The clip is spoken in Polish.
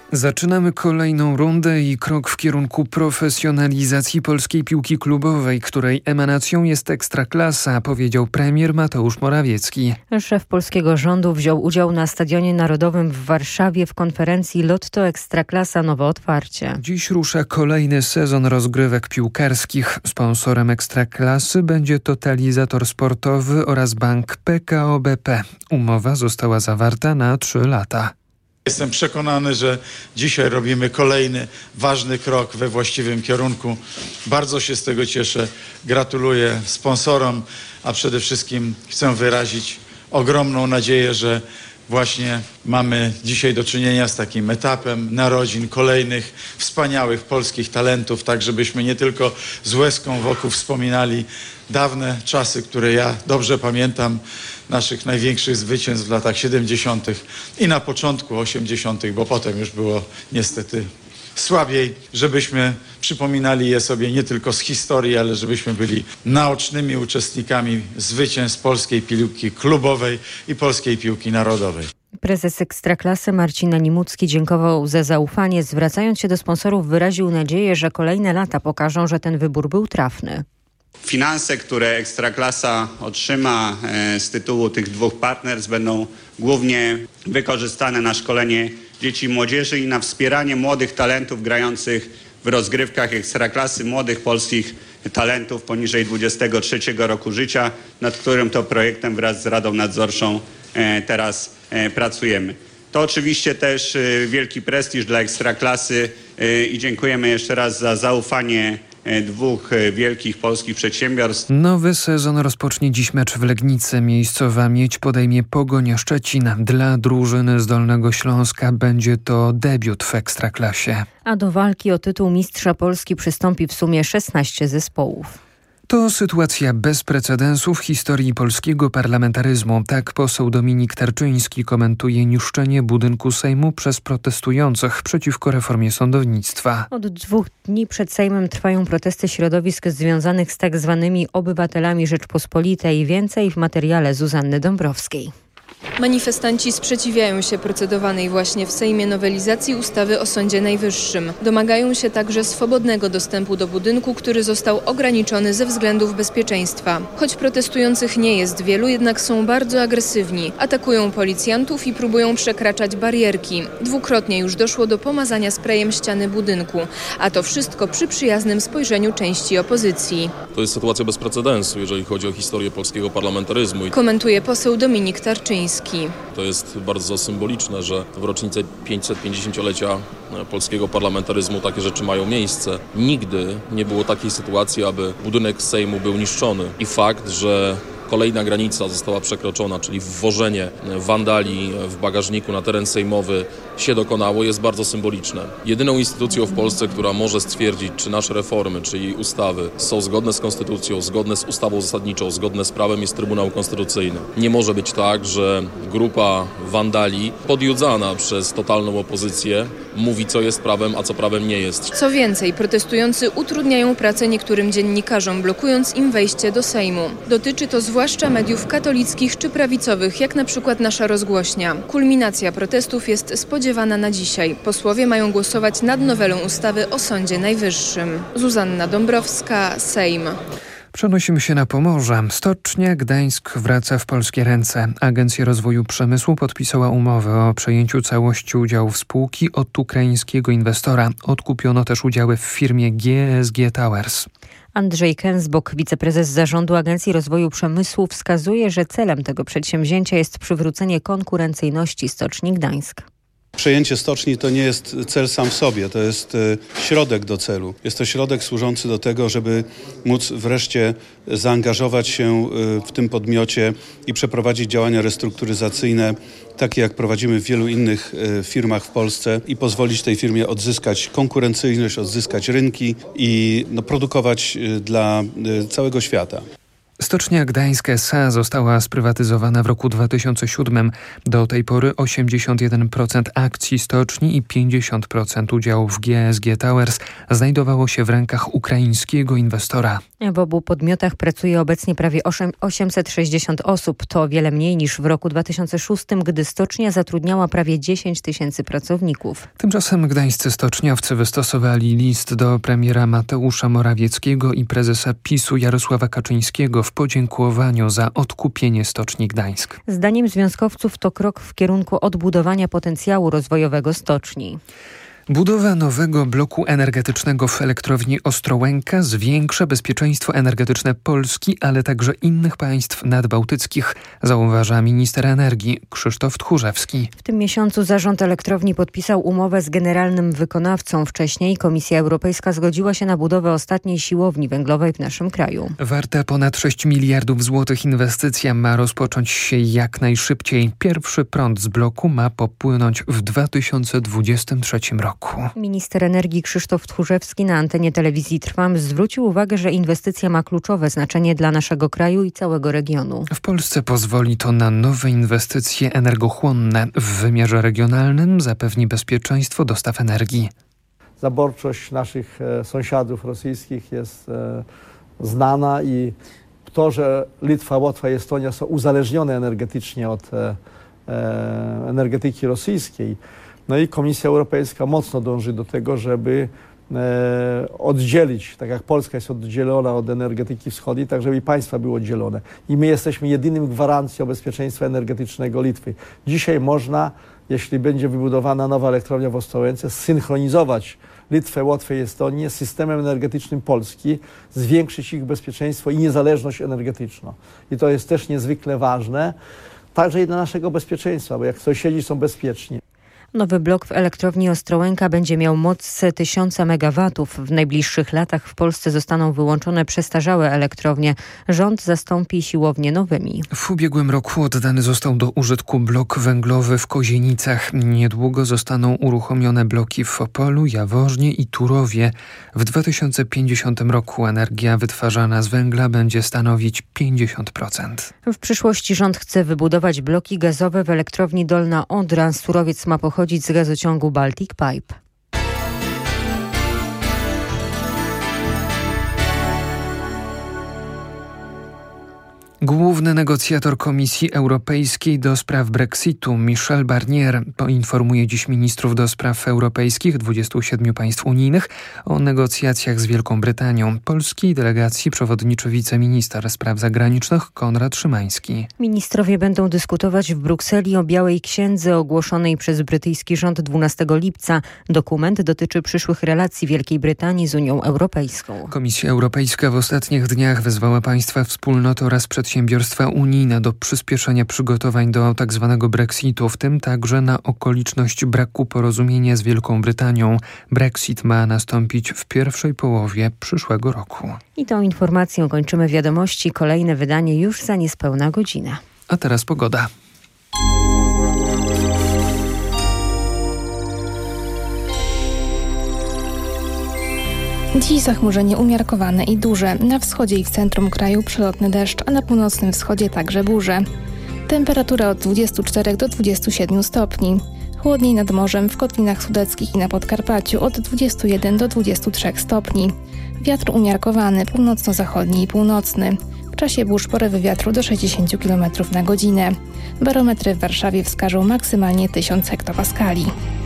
Zaczynamy kolejną rundę i krok w kierunku profesjonalizacji polskiej piłki klubowej, której emanacją jest Ekstraklasa, powiedział premier Mateusz Morawiecki. Szef polskiego rządu wziął udział na Stadionie Narodowym w Warszawie w konferencji Lotto Ekstraklasa Nowe Otwarcie. Dziś rusza kolejny sezon rozgrywek piłkarskich. Sponsorem Ekstraklasy będzie Totalizator Sportowy oraz bank PKO BP. Umowa została zawarta na 3 lata. Jestem przekonany, że dzisiaj robimy kolejny ważny krok we właściwym kierunku. Bardzo się z tego cieszę. Gratuluję sponsorom, a przede wszystkim chcę wyrazić ogromną nadzieję, że właśnie mamy dzisiaj do czynienia z takim etapem narodzin kolejnych wspaniałych polskich talentów, tak żebyśmy nie tylko z łezką wokół wspominali dawne czasy, które ja dobrze pamiętam, naszych największych zwycięstw w latach 70. i na początku 80., bo potem już było niestety słabiej, żebyśmy przypominali je sobie nie tylko z historii, ale żebyśmy byli naocznymi uczestnikami zwycięstw polskiej piłki klubowej i polskiej piłki narodowej. Prezes Ekstraklasy Marcin Nimucki dziękował za zaufanie. Zwracając się do sponsorów, wyraził nadzieję, że kolejne lata pokażą, że ten wybór był trafny. Finanse, które Ekstraklasa otrzyma z tytułu tych 2 partnerstw, będą głównie wykorzystane na szkolenie dzieci i młodzieży i na wspieranie młodych talentów grających w rozgrywkach Ekstraklasy, młodych polskich talentów poniżej 23 roku życia, nad którym to projektem wraz z Radą Nadzorczą teraz pracujemy. To oczywiście też wielki prestiż dla Ekstraklasy i dziękujemy jeszcze raz za zaufanie 2 wielkich polskich przedsiębiorstw. Nowy sezon rozpocznie dziś mecz w Legnicy. Miejscowa Miedź podejmie Pogoń Szczecin. Dla drużyny z Dolnego Śląska będzie to debiut w Ekstraklasie. A do walki o tytuł mistrza Polski przystąpi w sumie 16 zespołów. To sytuacja bez precedensu w historii polskiego parlamentaryzmu. Tak poseł Dominik Tarczyński komentuje niszczenie budynku Sejmu przez protestujących przeciwko reformie sądownictwa. Od 2 dni przed Sejmem trwają protesty środowisk związanych z tak zwanymi obywatelami Rzeczpospolitej. Więcej w materiale Zuzanny Dąbrowskiej. Manifestanci sprzeciwiają się procedowanej właśnie w Sejmie nowelizacji ustawy o Sądzie Najwyższym. Domagają się także swobodnego dostępu do budynku, który został ograniczony ze względów bezpieczeństwa. Choć protestujących nie jest wielu, jednak są bardzo agresywni. Atakują policjantów i próbują przekraczać barierki. 2-krotnie już doszło do pomazania sprayem ściany budynku. A to wszystko przy przyjaznym spojrzeniu części opozycji. To jest sytuacja bez precedensu, jeżeli chodzi o historię polskiego parlamentaryzmu. Komentuje poseł Dominik Tarczyński. To jest bardzo symboliczne, że w rocznicę 550-lecia polskiego parlamentaryzmu takie rzeczy mają miejsce. Nigdy nie było takiej sytuacji, aby budynek Sejmu był niszczony. I fakt, że kolejna granica została przekroczona, czyli wwożenie wandali w bagażniku na teren sejmowy się dokonało, jest bardzo symboliczne. Jedyną instytucją w Polsce, która może stwierdzić, czy nasze reformy, czy jej ustawy są zgodne z konstytucją, zgodne z ustawą zasadniczą, zgodne z prawem, jest Trybunał Konstytucyjny. Nie może być tak, że grupa wandali podjudzana przez totalną opozycję mówi, co jest prawem, a co prawem nie jest. Co więcej, protestujący utrudniają pracę niektórym dziennikarzom, blokując im wejście do Sejmu. Dotyczy to zwłaszcza mediów katolickich czy prawicowych, jak na przykład Nasza Rozgłośnia. Kulminacja protestów jest spodziewana na dzisiaj. Posłowie mają głosować nad nowelą ustawy o Sądzie Najwyższym. Zuzanna Dąbrowska, Sejm. Przenosimy się na Pomorze. Stocznia Gdańsk wraca w polskie ręce. Agencja Rozwoju Przemysłu podpisała umowę o przejęciu całości udziałów spółki od ukraińskiego inwestora. Odkupiono też udziały w firmie GSG Towers. Andrzej Kęsbok, wiceprezes Zarządu Agencji Rozwoju Przemysłu, wskazuje, że celem tego przedsięwzięcia jest przywrócenie konkurencyjności Stoczni Gdańsk. Przejęcie stoczni to nie jest cel sam w sobie, to jest środek do celu. Jest to środek służący do tego, żeby móc wreszcie zaangażować się w tym podmiocie i przeprowadzić działania restrukturyzacyjne, takie jak prowadzimy w wielu innych firmach w Polsce i pozwolić tej firmie odzyskać konkurencyjność, odzyskać rynki i produkować dla całego świata. Stocznia Gdańsk S.A. została sprywatyzowana w roku 2007. Do tej pory 81% akcji stoczni i 50% udziałów w GSG Towers znajdowało się w rękach ukraińskiego inwestora. W obu podmiotach pracuje obecnie prawie 860 osób. To o wiele mniej niż w roku 2006, gdy stocznia zatrudniała prawie 10 tysięcy pracowników. Tymczasem gdańscy stoczniowcy wystosowali list do premiera Mateusza Morawieckiego i prezesa PiS-u Jarosława Kaczyńskiego w podziękowaniu za odkupienie Stoczni Gdańsk. Zdaniem związkowców to krok w kierunku odbudowania potencjału rozwojowego stoczni. Budowa nowego bloku energetycznego w elektrowni Ostrołęka zwiększa bezpieczeństwo energetyczne Polski, ale także innych państw nadbałtyckich, zauważa minister energii Krzysztof Tchórzewski. W tym miesiącu zarząd elektrowni podpisał umowę z generalnym wykonawcą. Wcześniej Komisja Europejska zgodziła się na budowę ostatniej siłowni węglowej w naszym kraju. Warta ponad 6 miliardów złotych inwestycja ma rozpocząć się jak najszybciej. Pierwszy prąd z bloku ma popłynąć w 2023 roku. Minister energii Krzysztof Tchórzewski na antenie telewizji Trwam zwrócił uwagę, że inwestycja ma kluczowe znaczenie dla naszego kraju i całego regionu. W Polsce pozwoli to na nowe inwestycje energochłonne. W wymiarze regionalnym zapewni bezpieczeństwo dostaw energii. Zaborczość naszych sąsiadów rosyjskich jest znana i to, że Litwa, Łotwa i Estonia są uzależnione energetycznie od energetyki rosyjskiej. No i Komisja Europejska mocno dąży do tego, żeby oddzielić, tak jak Polska jest oddzielona od energetyki wschodniej, tak żeby i państwa były oddzielone. I my jesteśmy jedynym gwarancją bezpieczeństwa energetycznego Litwy. Dzisiaj można, jeśli będzie wybudowana nowa elektrownia w Ostrołęce, zsynchronizować Litwę, Łotwę i Estonię z systemem energetycznym Polski, zwiększyć ich bezpieczeństwo i niezależność energetyczną. I to jest też niezwykle ważne, także i dla naszego bezpieczeństwa, bo jak sąsiedzi są bezpieczni. Nowy blok w elektrowni Ostrołęka będzie miał moc 1000 MW. W najbliższych latach w Polsce zostaną wyłączone przestarzałe elektrownie. Rząd zastąpi siłownie nowymi. W ubiegłym roku oddany został do użytku blok węglowy w Kozienicach. Niedługo zostaną uruchomione bloki w Opolu, Jaworznie i Turowie. W 2050 roku energia wytwarzana z węgla będzie stanowić 50%. W przyszłości rząd chce wybudować bloki gazowe w elektrowni Dolna Odra. Surowiec ma pochodzić z gazociągu Baltic Pipe. Główny negocjator Komisji Europejskiej do spraw Brexitu Michel Barnier poinformuje dziś ministrów do spraw europejskich 27 państw unijnych o negocjacjach z Wielką Brytanią. Polskiej delegacji przewodniczy wiceminister spraw zagranicznych Konrad Szymański. Ministrowie będą dyskutować w Brukseli o Białej Księdze ogłoszonej przez brytyjski rząd 12 lipca. Dokument dotyczy przyszłych relacji Wielkiej Brytanii z Unią Europejską. Komisja Europejska w ostatnich dniach wezwała państwa wspólnoty oraz przedsiębiorstwa unijne do przyspieszenia przygotowań do tzw. Brexitu, w tym także na okoliczność braku porozumienia z Wielką Brytanią. Brexit ma nastąpić w pierwszej połowie przyszłego roku. I tą informacją kończymy wiadomości. Kolejne wydanie już za niespełna godzinę. A teraz pogoda. Dziś zachmurzenie umiarkowane i duże. Na wschodzie i w centrum kraju przelotny deszcz, a na północnym wschodzie także burze. Temperatura od 24 do 27 stopni. Chłodniej nad morzem, w kotlinach sudeckich i na Podkarpaciu od 21 do 23 stopni. Wiatr umiarkowany, północno-zachodni i północny. W czasie burz porywy wiatru do 60 km na godzinę. Barometry w Warszawie wskażą maksymalnie 1000 hektopaskali.